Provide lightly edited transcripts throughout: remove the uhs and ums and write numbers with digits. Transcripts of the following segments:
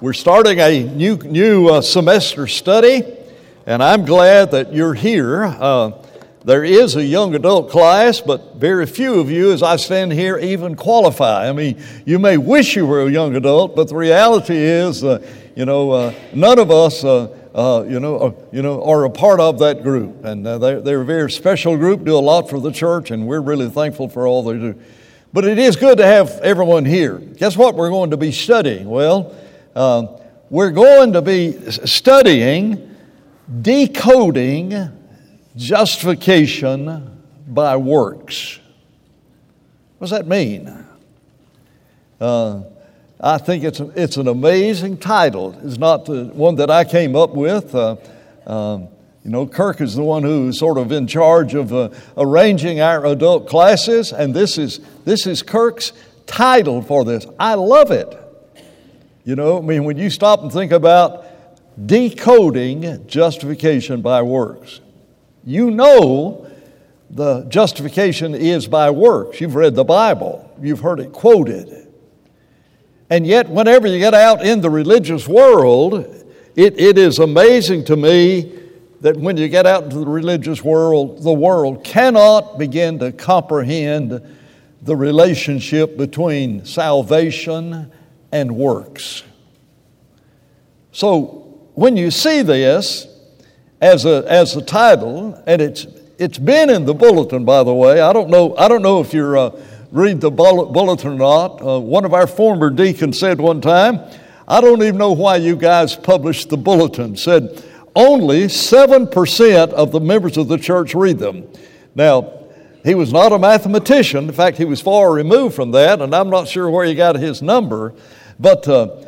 We're starting a new semester study, and I'm glad that you're here. There is a young adult class, but very few of you, as I stand here, even qualify. I mean, you may wish you were a young adult, but the reality is, none of us, are a part of that group. And they're a very special group, do a lot for the church, and we're really thankful for all they do. But it is good to have everyone here. Guess what we're going to be studying? Well, we're going to be studying decoding justification by works. What does that mean? I think it's an amazing title. It's not the one that I came up with. Kirk is the one who's sort of in charge of arranging our adult classes, and this is Kirk's title for this. I love it. When you stop and think about decoding justification by works, the justification is by works. You've read the Bible. You've heard it quoted. And yet, whenever you get out in the religious world, it is amazing to me that when you get out into the religious world, the world cannot begin to comprehend the relationship between salvation and works. So when you see this as a title, and it's been in the bulletin, by the way. I don't know if you're read the bulletin or not. One of our former deacons said one time, "I don't even know why you guys published the bulletin." Said only 7% of the members of the church read them. Now, he was not a mathematician. In fact, he was far removed from that, and I'm not sure where he got his number. But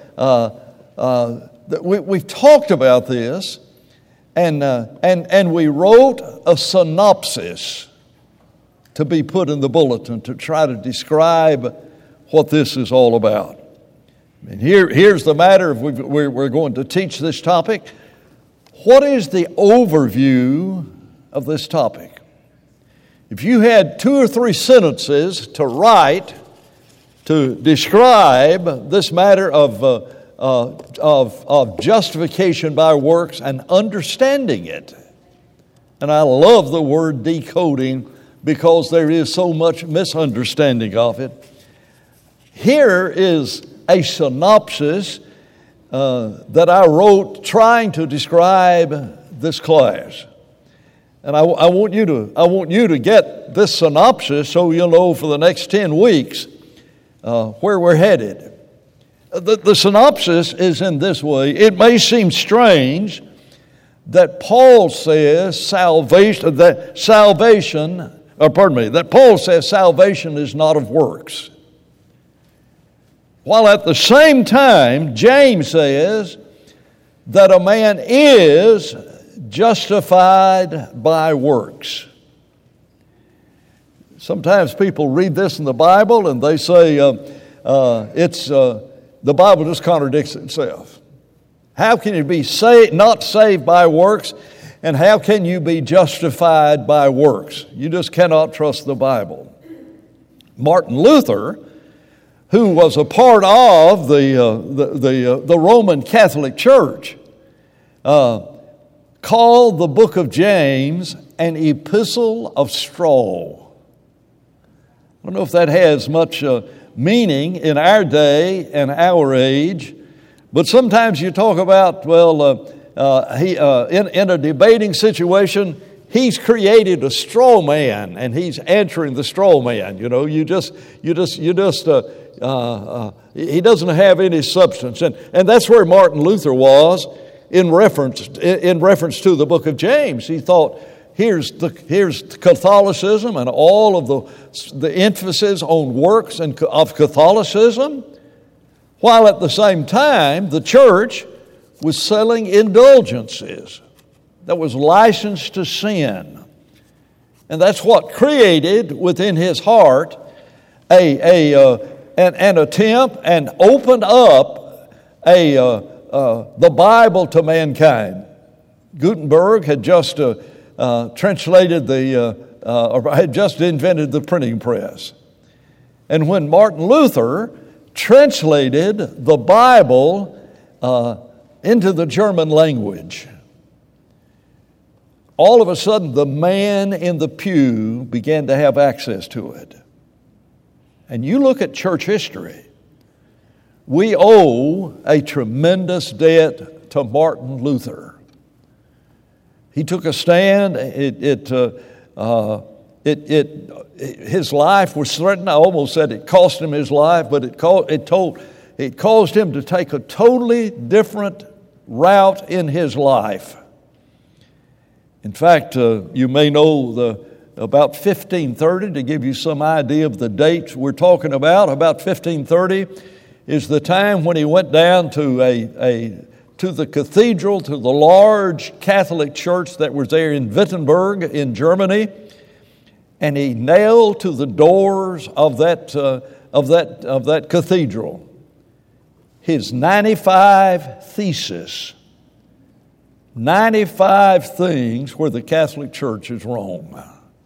we've talked about this, and we wrote a synopsis to be put in the bulletin to try to describe what this is all about. And here's the matter. We're going to teach this topic. What is the overview of this topic? If you had 2 or 3 sentences to write to describe this matter of justification by works and understanding it, and I love the word decoding because there is so much misunderstanding of it. Here is a synopsis that I wrote trying to describe this class. And I want you to get this synopsis so you'll know for the next 10 weeks where we're headed. The synopsis is in this way. It may seem strange that Paul says salvation is not of works, while at the same time James says that a man is justified by works. Sometimes people read this in the Bible and they say the Bible just contradicts itself. How can you be not saved by works, and how can you be justified by works? You just cannot trust the Bible. Martin Luther, who was a part of the Roman Catholic Church, called the book of James an epistle of straw. I don't know if that has much meaning in our day and our age, but sometimes you talk about, in a debating situation, he's created a straw man, and he's answering the straw man. He doesn't have any substance, and that's where Martin Luther was in reference to the book of James. He thought, here's Catholicism and all of the emphasis on works and of Catholicism, while at the same time the church was selling indulgences that was licensed to sin. And that's what created within his heart an attempt and opened up the Bible to mankind. Gutenberg had just translated had just invented the printing press. And when Martin Luther translated the Bible into the German language, all of a sudden the man in the pew began to have access to it. And you look at church history, we owe a tremendous debt to Martin Luther. He took a stand. His life was threatened. I almost said it cost him his life, but it caused him to take a totally different route in his life. In fact, you may know about 1530, to give you some idea of the dates we're talking about 1530 is the time when he went down to the cathedral, to the large Catholic church that was there in Wittenberg in Germany, and he nailed to the doors of that cathedral his 95 theses, 95 things where the Catholic Church is wrong.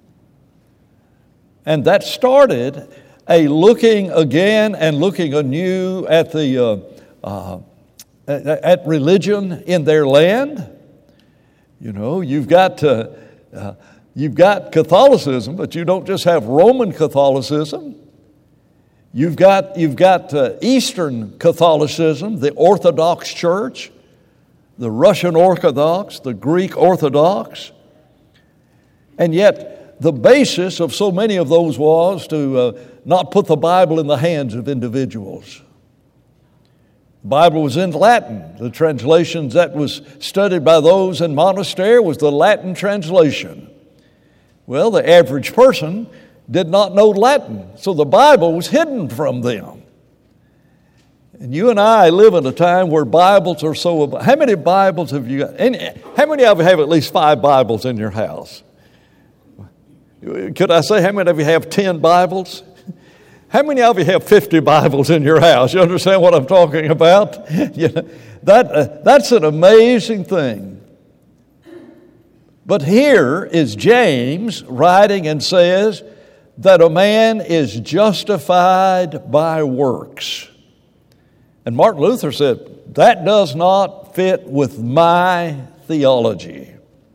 And that started a looking again and looking anew at at religion in their land. You know, you've got Catholicism, but you don't just have Roman Catholicism. You've got Eastern Catholicism, the Orthodox Church, the Russian Orthodox, the Greek Orthodox. And yet the basis of so many of those was to not put the Bible in the hands of individuals. The Bible was in Latin. The translations that was studied by those in monastery was the Latin translation. Well, the average person did not know Latin, so the Bible was hidden from them. And you and I live in a time where Bibles are so... How many Bibles have you got? How many of you have at least 5 Bibles in your house? Could I say how many of you have 10 Bibles? How many of you have 50 Bibles in your house? You understand what I'm talking about? That's an amazing thing. But here is James writing and says that a man is justified by works. And Martin Luther said, that does not fit with my theology.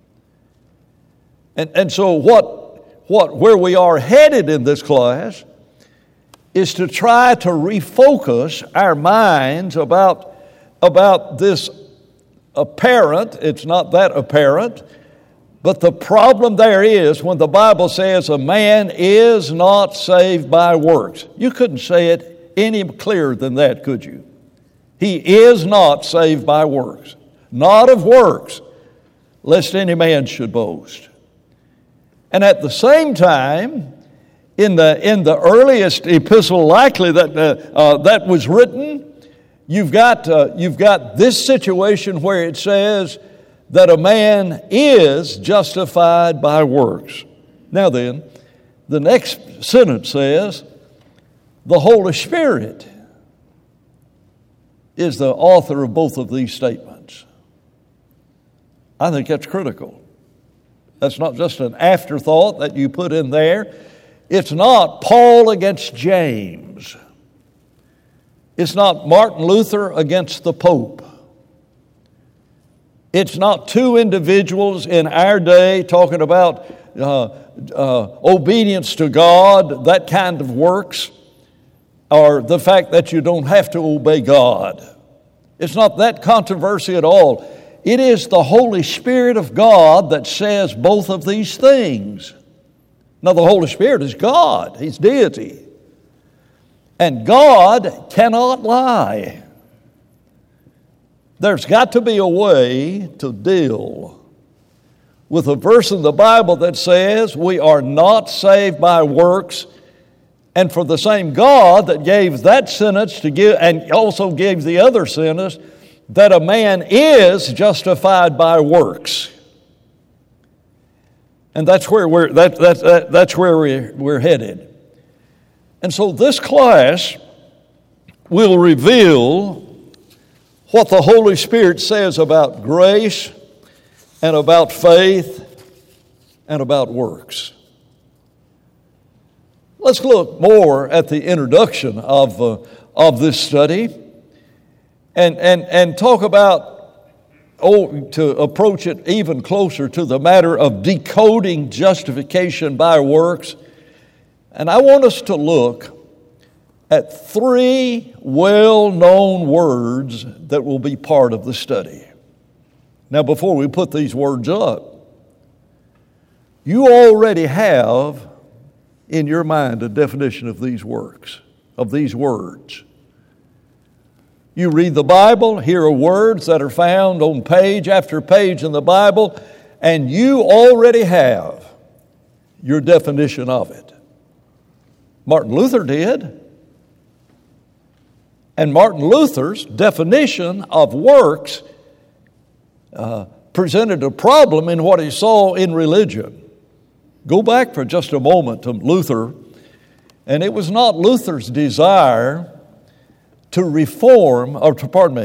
And so where we are headed in this class is to try to refocus our minds about this apparent, it's not that apparent, but the problem there is when the Bible says a man is not saved by works. You couldn't say it any clearer than that, could you? He is not saved by works, not of works, lest any man should boast. And at the same time, in the earliest epistle likely that was written, you've got this situation where it says that a man is justified by works. Now then, the next sentence says, the Holy Spirit is the author of both of these statements. I think that's critical. That's not just an afterthought that you put in there. It's not Paul against James. It's not Martin Luther against the Pope. It's not 2 individuals in our day talking about obedience to God, that kind of works, or the fact that you don't have to obey God. It's not that controversy at all. It is the Holy Spirit of God that says both of these things. Now, the Holy Spirit is God. He's deity. And God cannot lie. There's got to be a way to deal with a verse in the Bible that says we are not saved by works, and for the same God that gave that sentence to give, and also gave the other sentence, that a man is justified by works. And that's where we're headed. And so this class will reveal what the Holy Spirit says about grace and about faith and about works. Let's look more at the introduction of this study. and talk about, to approach it even closer to the matter of decoding justification by works. And I want us to look at 3 well-known words that will be part of the study. Now, before we put these words up, you already have in your mind a definition of these works, of these words. You read the Bible, here are words that are found on page after page in the Bible, and you already have your definition of it. Martin Luther did. And Martin Luther's definition of works presented a problem in what he saw in religion. Go back for just a moment to Luther, and it was not Luther's desire to reform, or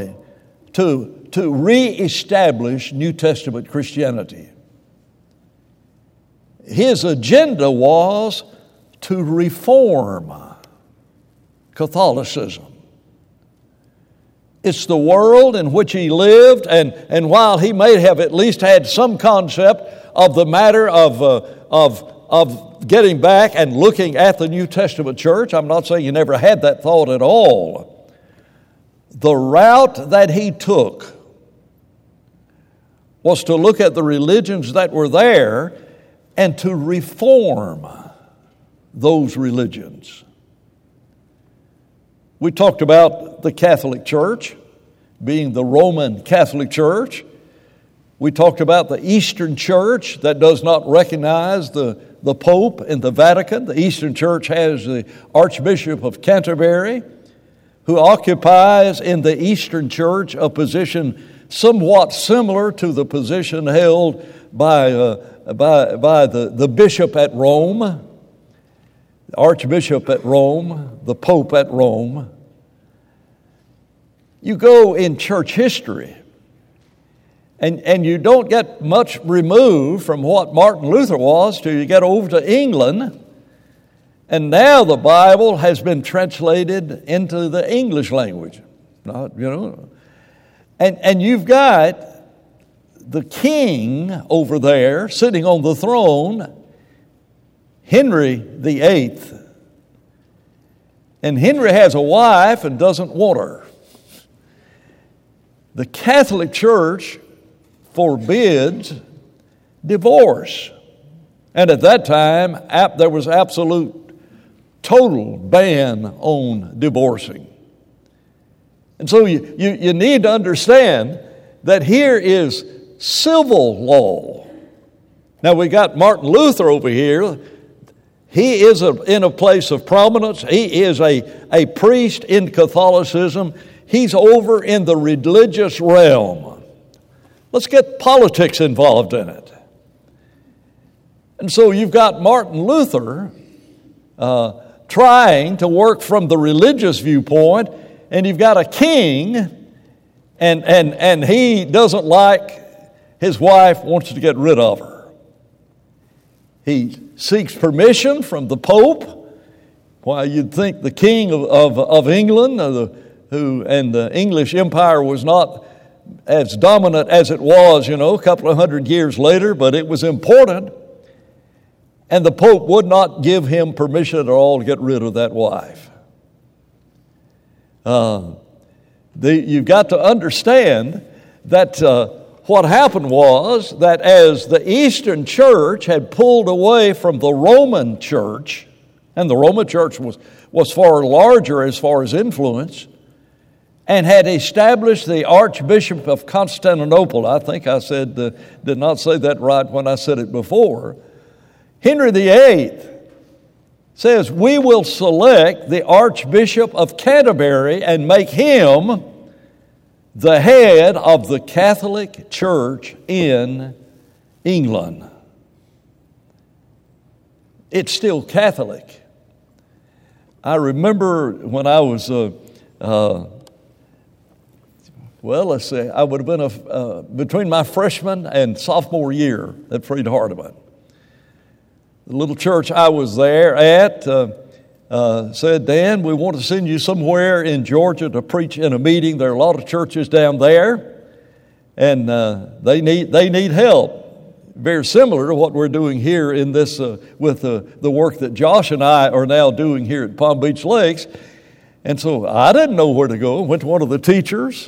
to reestablish New Testament Christianity. His agenda was to reform Catholicism. It's the world in which he lived, and while he may have at least had some concept of the matter of getting back and looking at the New Testament church, I'm not saying he never had that thought at all. The route that he took was to look at the religions that were there and to reform those religions. We talked about the Catholic Church being the Roman Catholic Church. We talked about the Eastern Church that does not recognize the Pope in the Vatican. The Eastern Church has the Archbishop of Canterbury, who occupies in the Eastern Church a position somewhat similar to the position held by the bishop at Rome, the Archbishop at Rome, the Pope at Rome. You go in church history, and you don't get much removed from what Martin Luther was till you get over to England. And now the Bible has been translated into the English language. And you've got the king over there sitting on the throne, Henry VIII. And Henry has a wife and doesn't want her. The Catholic Church forbids divorce. And at that time, there was absolute total ban on divorcing. And so you need to understand that here is civil law. Now we got Martin Luther over here. He is in a place of prominence. He is a priest in Catholicism. He's over in the religious realm. Let's get politics involved in it. And so you've got Martin Luther trying to work from the religious viewpoint, and you've got a king, and he doesn't like his wife, wants to get rid of her. He seeks permission from the Pope. Why, you'd think the king of England, and the English Empire was not as dominant as it was, a couple of hundred years later, but it was important. And the Pope would not give him permission at all to get rid of that wife. You've got to understand that what happened was that as the Eastern Church had pulled away from the Roman Church, and the Roman Church was far larger as far as influence, and had established the Archbishop of Constantinople. I think I did not say that right when I said it before. Henry VIII says, we will select the Archbishop of Canterbury and make him the head of the Catholic Church in England. It's still Catholic. I remember when I was, I would have been between my freshman and sophomore year at Freed Hardeman. The little church I was there at said, Dan, we want to send you somewhere in Georgia to preach in a meeting. There are a lot of churches down there, and they need help. Very similar to what we're doing here in this with the work that Josh and I are now doing here at Palm Beach Lakes. And so I didn't know where to go. Went to one of the teachers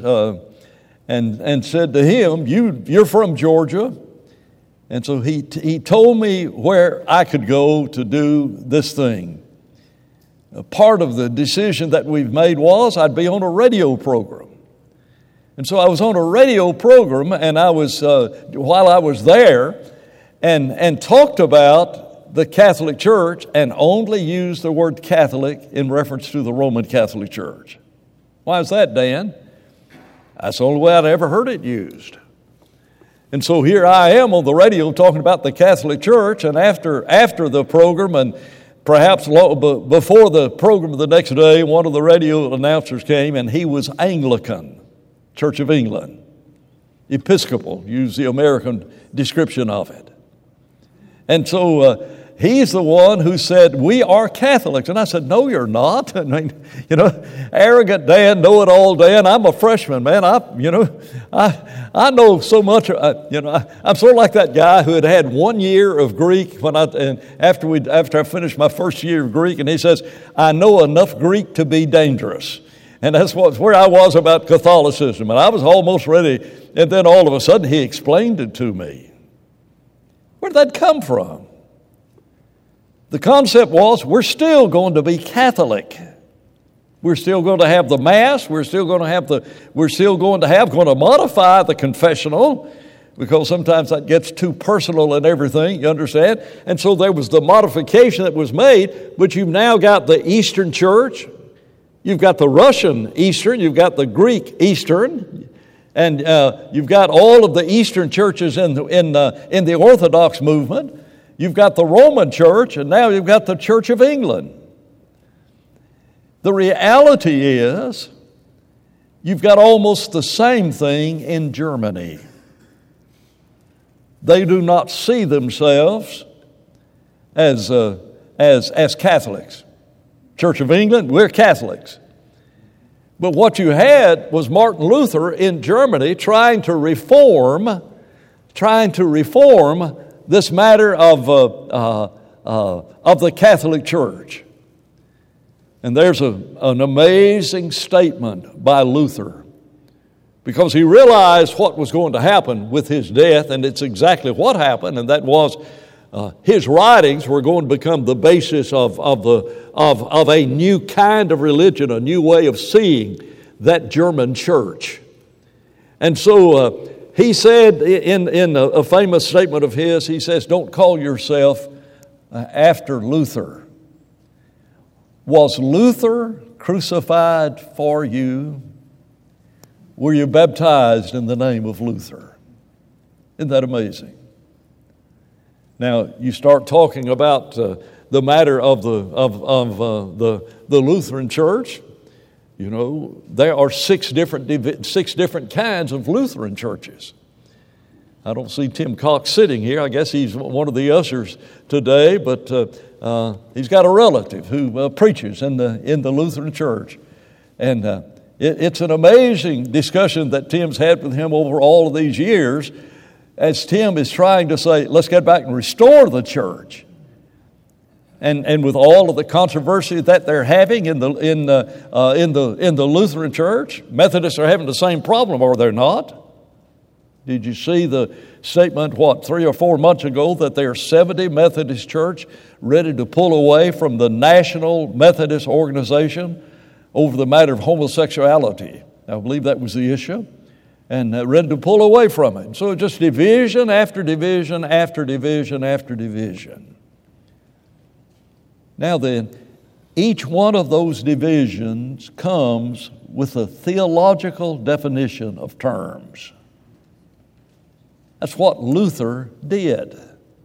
and said to him, you're from Georgia. And so he told me where I could go to do this thing. Part of the decision that we've made was I'd be on a radio program. And so I was on a radio program, and I was while I was there, and talked about the Catholic Church, and only used the word Catholic in reference to the Roman Catholic Church. Why is that, Dan? That's the only way I'd ever heard it used. And so here I am on the radio talking about the Catholic Church, and after the program, and perhaps before the program the next day, one of the radio announcers came, and he was Anglican. Church of England, Episcopal, use the American description of it. And so he's the one who said, we are Catholics. And I said, no, you're not. I mean, arrogant Dan, know-it-all Dan. I'm a freshman, man. I know so much. I'm sort of like that guy who had 1 year of Greek after I finished my first year of Greek, and he says, I know enough Greek to be dangerous. And that's where I was about Catholicism. And I was almost ready. And then all of a sudden he explained it to me. Where did that come from? The concept was we're still going to be Catholic. We're still going to have the Mass. We're still going to modify the confessional, because sometimes that gets too personal and everything, you understand? And so there was the modification that was made, but you've now got the Eastern Church. You've got the Russian Eastern, you've got the Greek Eastern, and you've got all of the Eastern churches in the Orthodox movement. You've got the Roman Church, and now you've got the Church of England. The reality is, you've got almost the same thing in Germany. They do not see themselves as Catholics. Church of England, we're Catholics. But what you had was Martin Luther in Germany trying to reform this matter of the Catholic Church. And there's an amazing statement by Luther, because he realized what was going to happen with his death, and it's exactly what happened, and that was his writings were going to become the basis of a new kind of religion, a new way of seeing that German church. And so he said in a famous statement of his, he says, don't call yourself after Luther. Was Luther crucified for you? Were you baptized in the name of Luther? Isn't that amazing? Now, you start talking about the matter of the Lutheran Church. There are six different kinds of Lutheran churches. I don't see Tim Cox sitting here. I guess he's one of the ushers today, but he's got a relative who preaches in the Lutheran Church, and it's an amazing discussion that Tim's had with him over all of these years, as Tim is trying to say, let's get back and restore the church. And with all of the controversy that they're having in the Lutheran Church, Methodists are having the same problem, are they not? Did you see the statement, 3 or 4 months ago, that there are 70 Methodist church ready to pull away from the National Methodist Organization over the matter of homosexuality? I believe that was the issue. And ready to pull away from it. So just division after division after division after division. Now then, each one of those divisions comes with a theological definition of terms. That's what Luther did.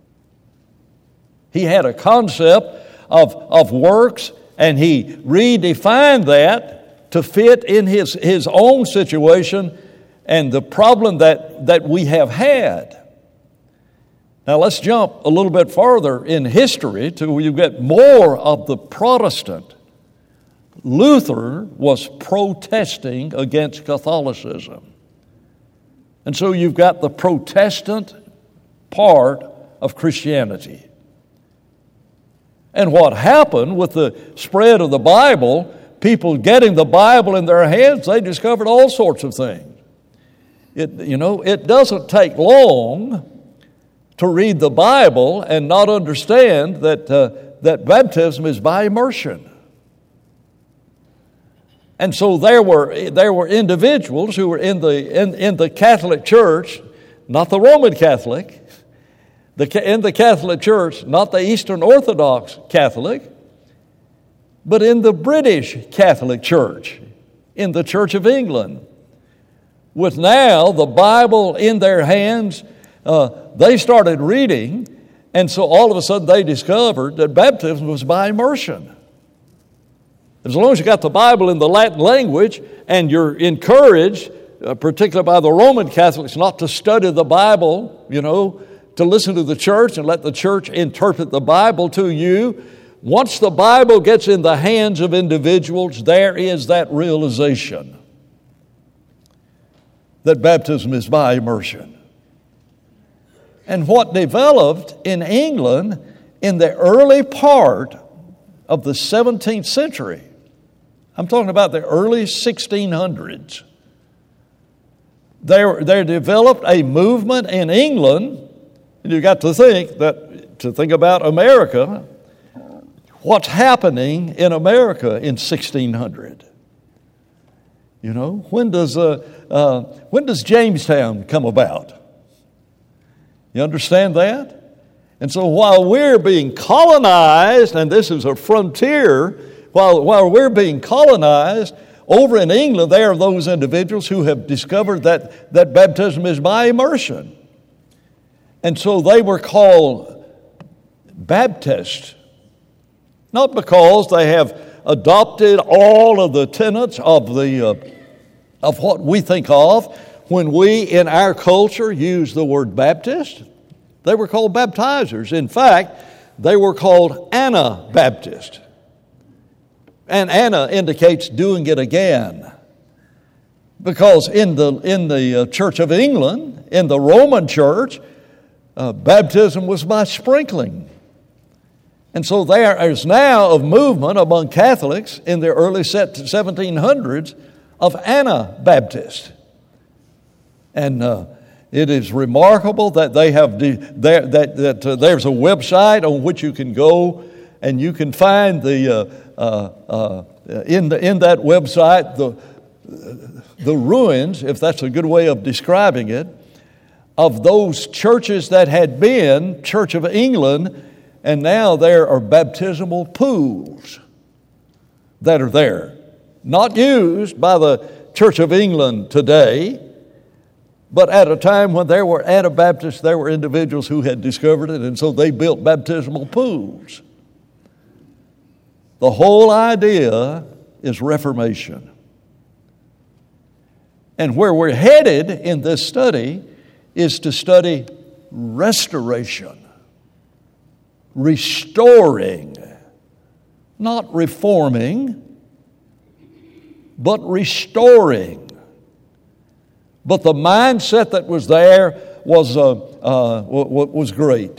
He had a concept of works, and he redefined that to fit in his own situation and the problem that we have had. Now let's jump a little bit farther in history to where you get more of the Protestant. Luther was protesting against Catholicism. And so you've got the Protestant part of Christianity. And what happened with the spread of the Bible, people getting the Bible in their hands, they discovered all sorts of things. It doesn't take long to read the Bible and not understand that baptism is by immersion. And so there were individuals who were in the Catholic Church, not the Roman Catholic, in the Catholic Church, not the Eastern Orthodox Catholic, but in the British Catholic Church, in the Church of England. With now the Bible in their hands, they started reading, and so all of a sudden they discovered that baptism was by immersion. As long as you got the Bible in the Latin language and you're encouraged, particularly by the Roman Catholics, not to study the Bible, to listen to the church and let the church interpret the Bible to you. Once the Bible gets in the hands of individuals, there is that realization that baptism is by immersion. And what developed in England in the early part of the 17th century, I'm talking about the early 1600s, there developed a movement in England. And you've got to think about America, what's happening in America in 1600. When does Jamestown come about? You understand that? And so while we're being colonized, and this is a frontier, while we're being colonized, over in England there are those individuals who have discovered that baptism is by immersion. And so they were called Baptists, not because they have adopted all of the tenets of what we think of when we in our culture use the word Baptist. They were called baptizers. In fact, they were called Anabaptists. And Anna indicates doing it again. Because in the Church of England, in the Roman Church, baptism was by sprinkling. And so there is now a movement among Catholics in the early 1700s of Anabaptists. And it is remarkable that they have there's a website on which you can go and you can find in that website the ruins, if that's a good way of describing it, of those churches that had been Church of England, and now there are baptismal pools that are there. Not used by the Church of England today, but at a time when there were Anabaptists, there were individuals who had discovered it, and so they built baptismal pools. The whole idea is Reformation. And where we're headed in this study is to study restoration, restoring, not reforming, but restoring. But the mindset that was there was great.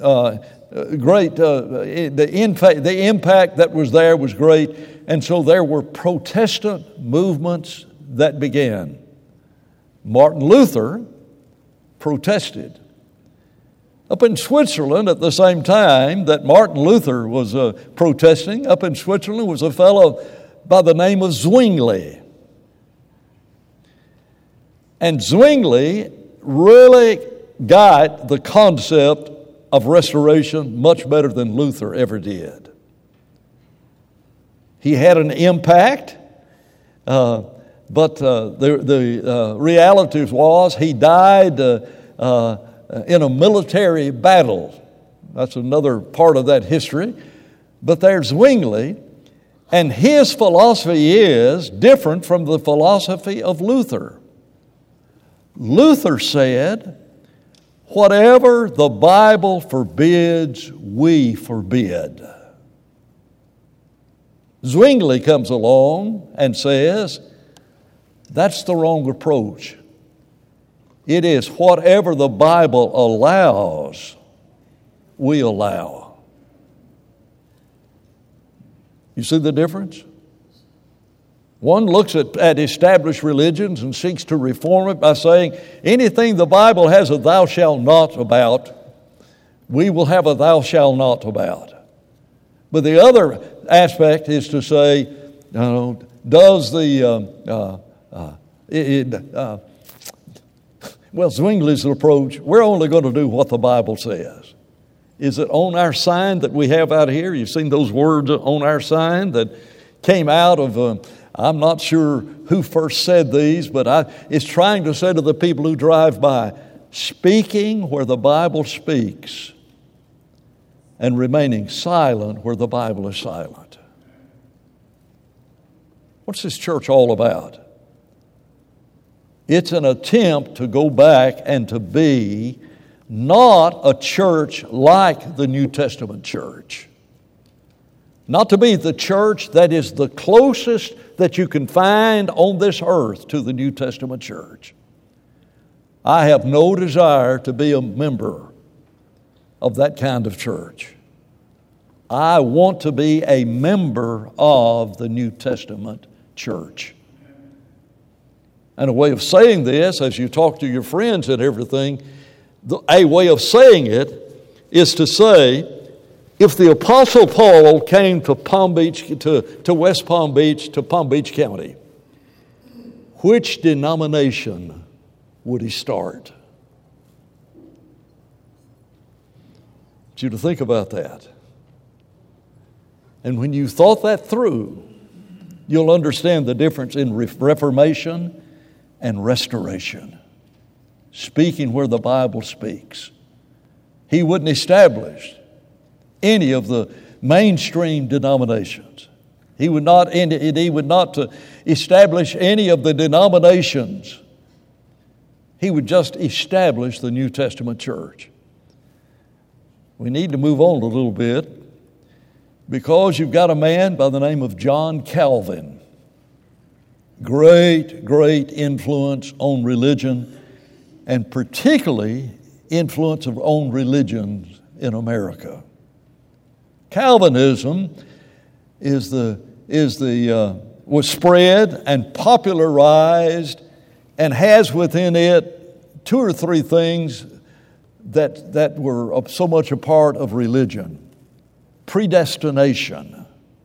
The impact that was there was great. And so there were Protestant movements that began. Martin Luther protested. Up in Switzerland at the same time that Martin Luther was protesting, up in Switzerland was a fellow by the name of Zwingli. And Zwingli really got the concept of restoration much better than Luther ever did. He had an impact, but the reality was he died in a military battle. That's another part of that history. But there's Zwingli, and his philosophy is different from the philosophy of Luther. Luther said, Whatever the Bible forbids, we forbid. Zwingli comes along and says, that's the wrong approach. It is whatever the Bible allows, we allow. You see the difference? One looks at established religions and seeks to reform it by saying, anything the Bible has a thou shalt not about, we will have a thou shalt not about. But the other aspect is to say, does the, Zwingli's approach, we're only going to do what the Bible says. Is it on our sign that we have out here? You've seen those words on our sign that came out of, I'm not sure who first said these, but it's trying to say to the people who drive by, speaking where the Bible speaks and remaining silent where the Bible is silent. What's this church all about? It's an attempt to go back and to be not a church like the New Testament church. Not to be the church that is the closest that you can find on this earth to the New Testament church. I have no desire to be a member of that kind of church. I want to be a member of the New Testament church. And a way of saying this, as you talk to your friends and everything, a way of saying it is to say, if the Apostle Paul came to Palm Beach, to West Palm Beach, to Palm Beach County, which denomination would he start? I want you to think about that. And when you thought that through, you'll understand the difference in reformation and restoration. Speaking where the Bible speaks. He wouldn't establish any of the mainstream denominations. He would not establish any of the denominations. He would just establish the New Testament church. We need to move on a little bit because you've got a man by the name of John Calvin. Great, great influence on religion, and particularly influence on religions in America. Calvinism was spread and popularized and has within it two or three things that were so much a part of religion. Predestination.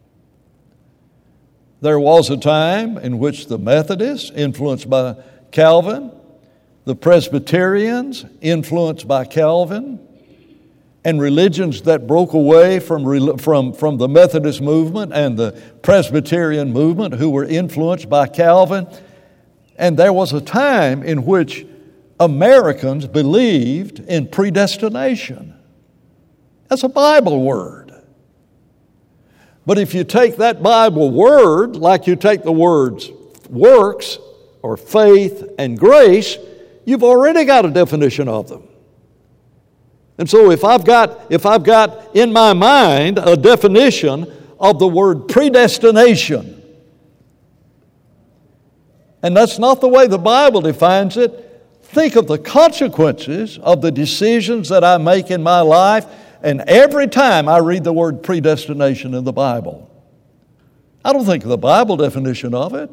There was a time in which the Methodists, influenced by Calvin, the Presbyterians, influenced by Calvin, and religions that broke away from the Methodist movement and the Presbyterian movement who were influenced by Calvin. And there was a time in which Americans believed in predestination. That's a Bible word. But if you take that Bible word, like you take the words works or faith and grace, you've already got a definition of them. And so if I've got in my mind a definition of the word predestination, and that's not the way the Bible defines it, think of the consequences of the decisions that I make in my life. And every time I read the word predestination in the Bible, I don't think of the Bible definition of it.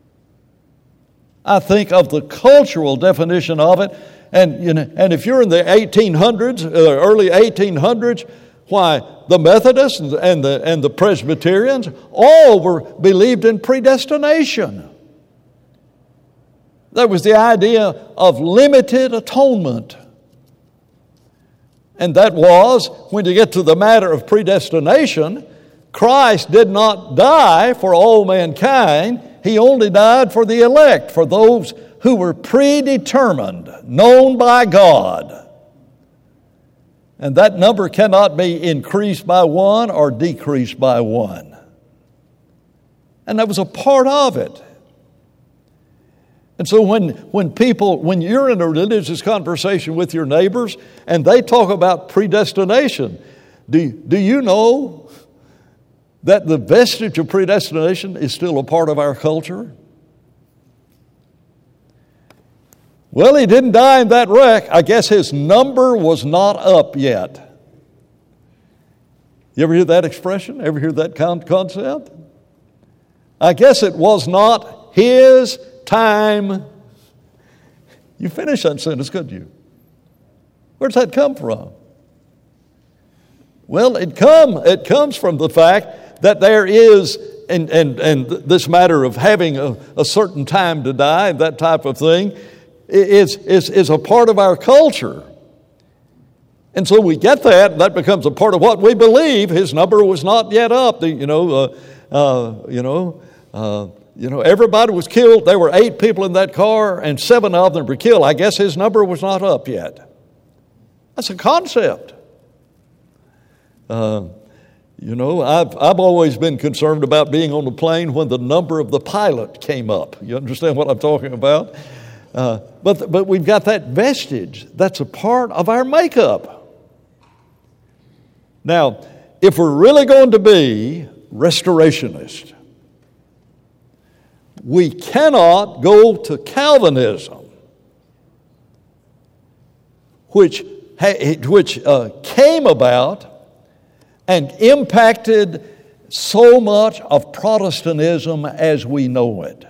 I think of the cultural definition of it. And if you're in the 1800s, early 1800s, why, the Methodists and the Presbyterians all believed in predestination. There was the idea of limited atonement. And that was, when you get to the matter of predestination, Christ did not die for all mankind. He only died for the elect, for those who were predetermined, known by God. And that number cannot be increased by one or decreased by one. And that was a part of it. And so when you're in a religious conversation with your neighbors and they talk about predestination, do you know that the vestige of predestination is still a part of our culture? Well, he didn't die in that wreck. I guess his number was not up yet. You ever hear that expression? Ever hear that concept? I guess it was not his time. You finished that sentence, couldn't you? Where's that come from? Well, it comes from the fact that there is, and this matter of having a certain time to die, that type of thing, is a part of our culture. And so we get that, and that becomes a part of what we believe. His number was not yet up. Everybody was killed. There were 8 people in that car, and 7 of them were killed. I guess his number was not up yet. That's a concept. I've always been concerned about being on the plane when the number of the pilot came up. You understand what I'm talking about? But we've got that vestige. That's a part of our makeup. Now, if we're really going to be restorationists, we cannot go to Calvinism, which came about and impacted so much of Protestantism as we know it.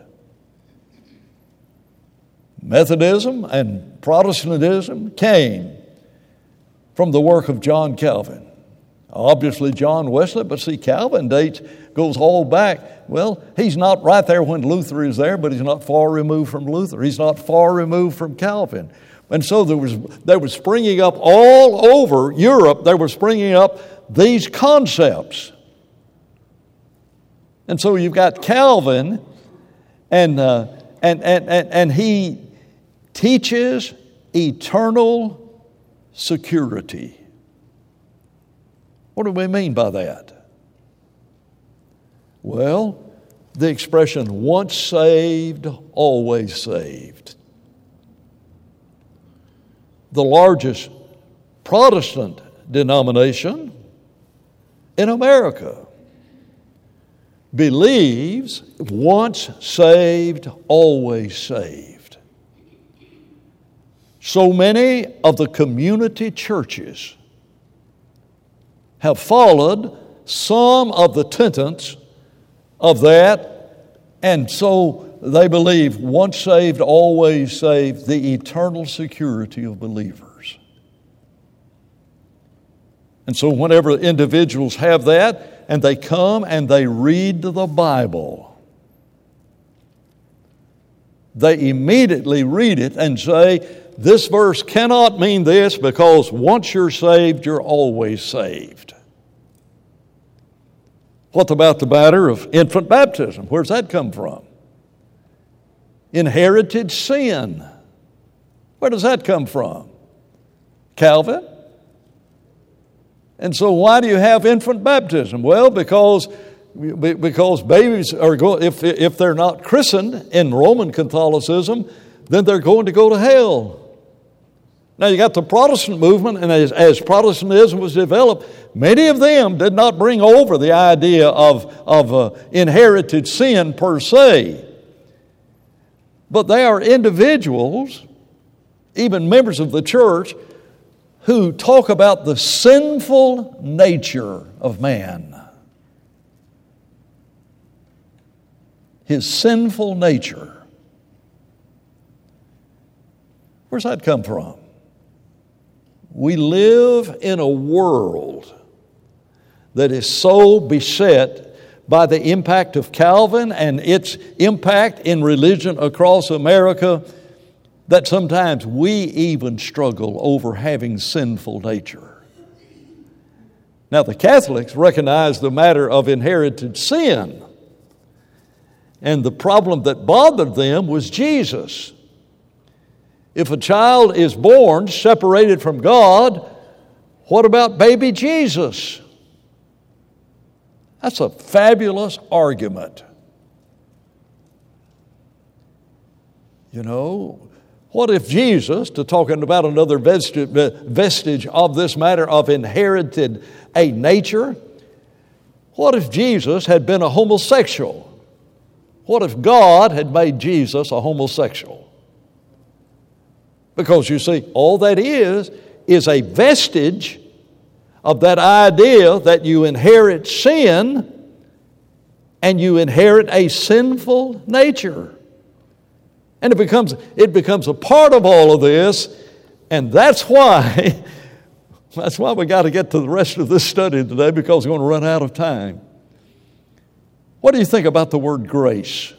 Methodism and Protestantism came from the work of John Calvin. Obviously John Wesley, but see, Calvin goes all back. Well, he's not right there when Luther is there, but he's not far removed from Luther. He's not far removed from Calvin. And so there was springing up all over Europe, there was springing up these concepts. And so you've got Calvin, and he teaches eternal security. What do we mean by that? Well, the expression once saved, always saved. The largest Protestant denomination in America believes once saved, always saved. So many of the community churches have followed some of the tenets of that, and so they believe once saved, always saved, the eternal security of believers. And so whenever individuals have that, and they come and they read the Bible, they immediately read it and say, this verse cannot mean this because once you're saved, you're always saved. What about the matter of infant baptism? Where's that come from? Inherited sin. Where does that come from? Calvin. And so why do you have infant baptism? Well, because babies are going, if they're not christened in Roman Catholicism, then they're going to go to hell. Now you got the Protestant movement, and as Protestantism was developed, many of them did not bring over the idea of inherited sin per se. But they are individuals, even members of the church, who talk about the sinful nature of man. His sinful nature. Where's that come from? We live in a world that is so beset by the impact of Calvin and its impact in religion across America that sometimes we even struggle over having sinful nature. Now, the Catholics recognize the matter of inherited sin, and the problem that bothered them was Jesus. If a child is born separated from God, what about baby Jesus? That's a fabulous argument. You know, what if Jesus, to talking about another vestige of this matter of inherited a nature, what if Jesus had been a homosexual? What if God had made Jesus a homosexual? Because you see, all that is a vestige of that idea that you inherit sin and you inherit a sinful nature. And it becomes a part of all of this, and that's why we got to get to the rest of this study today, because we're going to run out of time. What do you think about the word grace?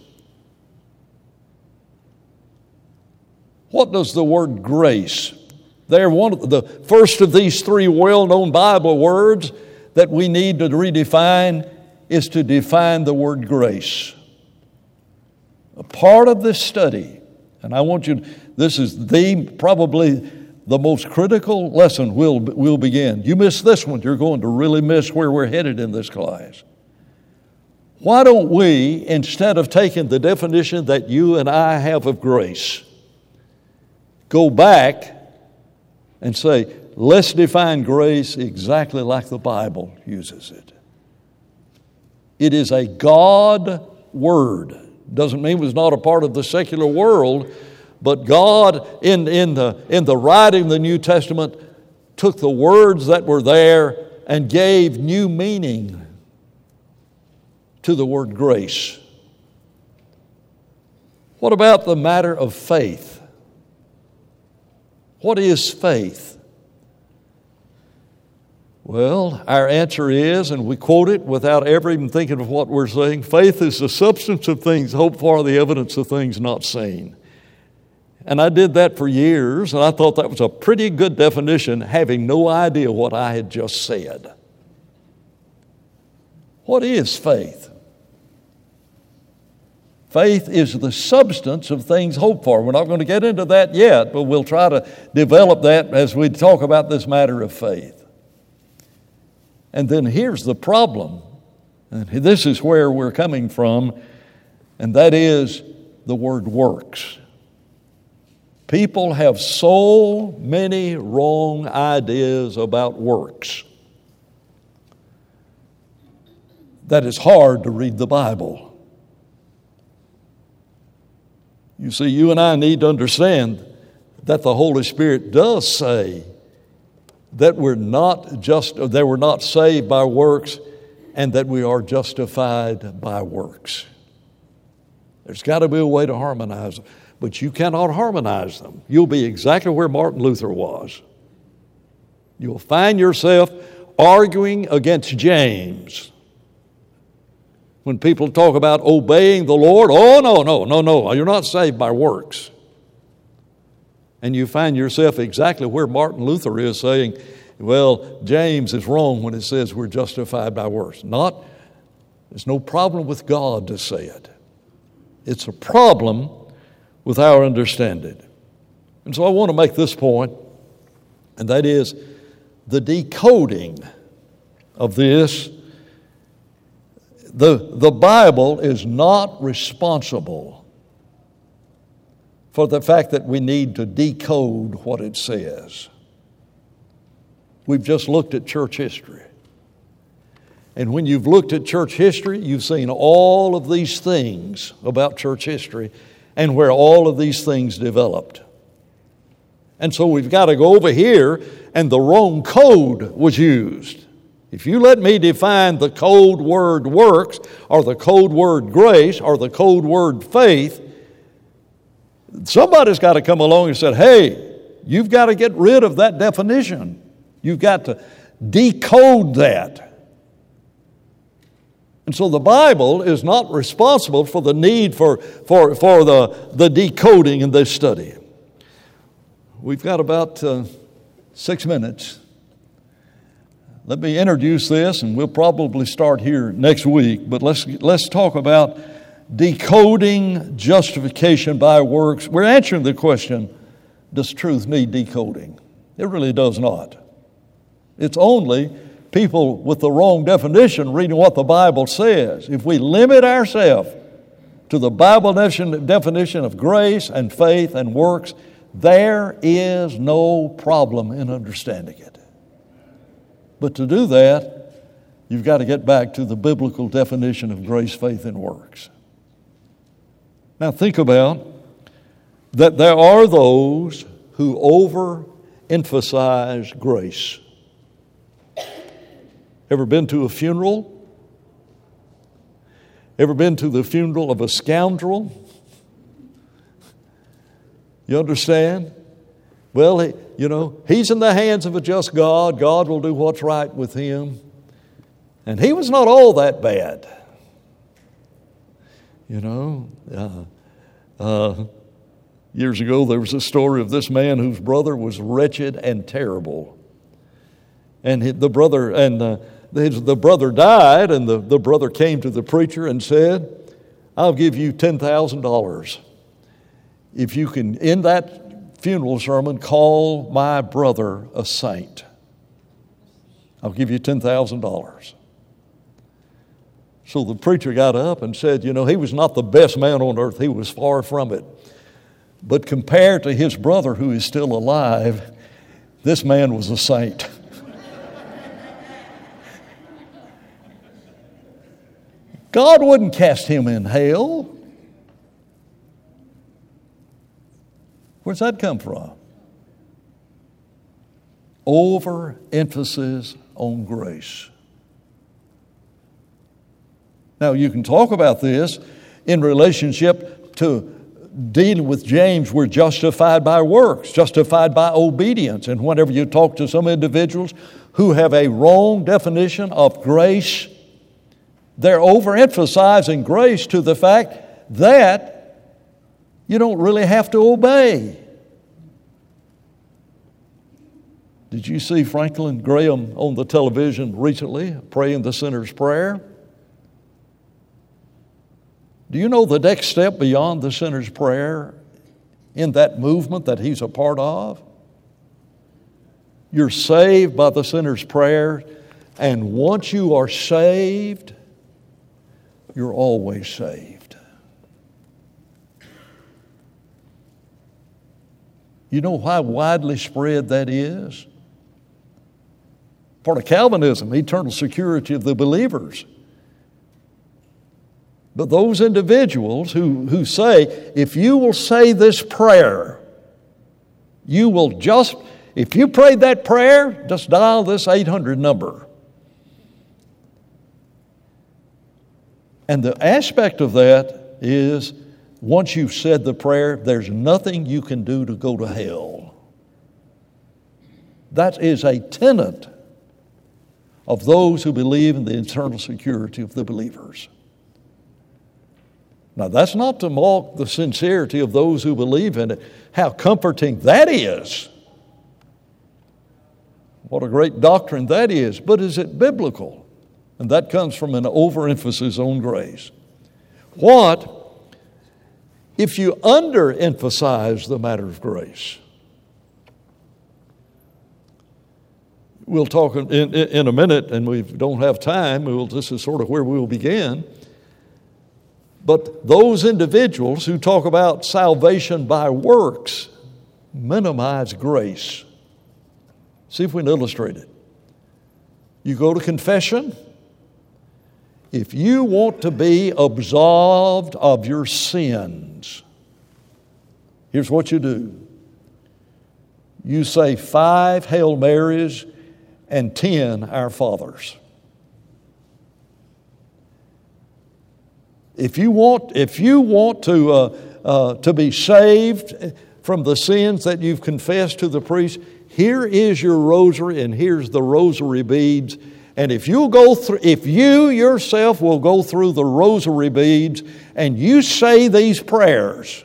What does the word grace? They're one of the first of these three well-known Bible words that we need to redefine is to define the word grace. A part of this study, and I want you, this is probably the most critical lesson we'll begin. You miss this one, you're going to really miss where we're headed in this class. Why don't we, instead of taking the definition that you and I have of grace, go back and say, let's define grace exactly like the Bible uses it. It is a God word. Doesn't mean it was not a part of the secular world, but God, in the writing of the New Testament, took the words that were there and gave new meaning to the word grace. What about the matter of faith? What is faith? Well, our answer is, and we quote it without ever even thinking of what we're saying, faith is the substance of things hoped for, the evidence of things not seen. And I did that for years, and I thought that was a pretty good definition, having no idea what I had just said. What is faith? Faith is the substance of things hoped for. We're not going to get into that yet, but we'll try to develop that as we talk about this matter of faith. And then here's the problem, and this is where we're coming from, and that is the word works. People have so many wrong ideas about works that it's hard to read the Bible. You see, you and I need to understand that the Holy Spirit does say that we're not saved by works, and that we are justified by works. There's got to be a way to harmonize them, but you cannot harmonize them. You'll be exactly where Martin Luther was. You'll find yourself arguing against James. When people talk about obeying the Lord, no, you're not saved by works. And you find yourself exactly where Martin Luther is, saying, well, James is wrong when it says we're justified by works. There's no problem with God to say it. It's a problem with our understanding. And so I want to make this point, and that is the decoding of this. The Bible is not responsible for the fact that we need to decode what it says. We've just looked at church history. And when you've looked at church history, you've seen all of these things about church history and where all of these things developed. And so we've got to go over here, and the wrong code was used. If you let me define the code word works, or the code word grace, or the code word faith, somebody's got to come along and say, hey, you've got to get rid of that definition. You've got to decode that. And so the Bible is not responsible for the need for the decoding in this study. We've got about 6 minutes. Let me introduce this, and we'll probably start here next week, but let's talk about decoding justification by works. We're answering the question, does truth need decoding? It really does not. It's only people with the wrong definition reading what the Bible says. If we limit ourselves to the Bible definition of grace and faith and works, there is no problem in understanding it. But to do that, you've got to get back to the biblical definition of grace, faith, and works. Now think about that there are those who overemphasize grace. Ever been to a funeral? Ever been to the funeral of a scoundrel? You understand? Well, he's in the hands of a just God. God will do what's right with him. And he was not all that bad. Years ago, there was a story of this man whose brother was wretched and terrible. And the brother died, and the brother came to the preacher and said, I'll give you $10,000 if you can, in that funeral sermon, call my brother a saint. I'll give you $10,000. So the preacher got up and said, he was not the best man on earth. He was far from it. But compared to his brother who is still alive, this man was a saint. God wouldn't cast him in hell. Where's that come from? Overemphasis on grace. Now, you can talk about this in relationship to dealing with James. We're justified by works, justified by obedience. And whenever you talk to some individuals who have a wrong definition of grace, they're overemphasizing grace to the fact that you don't really have to obey. Did you see Franklin Graham on the television recently praying the sinner's prayer? Do you know the next step beyond the sinner's prayer in that movement that he's a part of? You're saved by the sinner's prayer, and once you are saved, you're always saved. You know how widely spread that is? Part of Calvinism, eternal security of the believers. But those individuals who say, if you will say this prayer, if you prayed that prayer, just dial this 800 number. And the aspect of that is, once you've said the prayer, there's nothing you can do to go to hell. That is a tenet of those who believe in the eternal security of the believers. Now, that's not to mock the sincerity of those who believe in it. How comforting that is. What a great doctrine that is. But is it biblical? And that comes from an overemphasis on grace. What if you underemphasize the matter of grace? We'll talk in a minute, and we don't have time. This is sort of where we'll begin. But those individuals who talk about salvation by works minimize grace. See if we can illustrate it. You go to confession. If you want to be absolved of your sins, here's what you do. You say 5 Hail Marys and 10 Our Fathers. If you want to be saved from the sins that you've confessed to the priest, here is your rosary and here's the rosary beads. And if you yourself will go through the rosary beads and you say these prayers,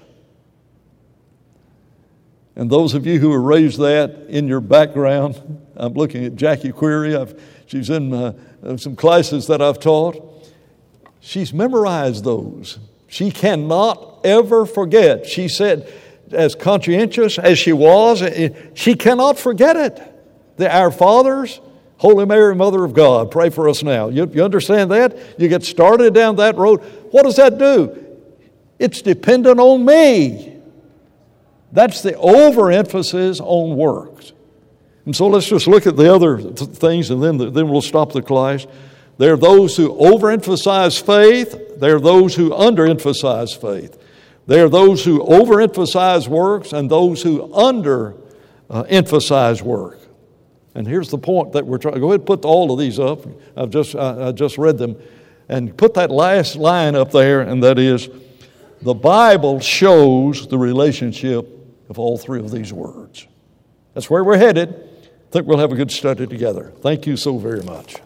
and those of you who were raised that in your background, I'm looking at Jackie Query. She's in some classes that I've taught. She's memorized those. She cannot ever forget. She said, as conscientious as she was, she cannot forget it. The Our Fathers, Holy Mary, Mother of God, pray for us now. You understand that? You get started down that road. What does that do? It's dependent on me. That's the overemphasis on works. And so let's just look at the other things, and then we'll stop the class. There are those who overemphasize faith. There are those who underemphasize faith. There are those who overemphasize works and those who underemphasize work. And here's the point that we're trying. Go ahead and put all of these up. I just read them. And put that last line up there, and that is, the Bible shows the relationship of all three of these words. That's where we're headed. I think we'll have a good study together. Thank you so very much.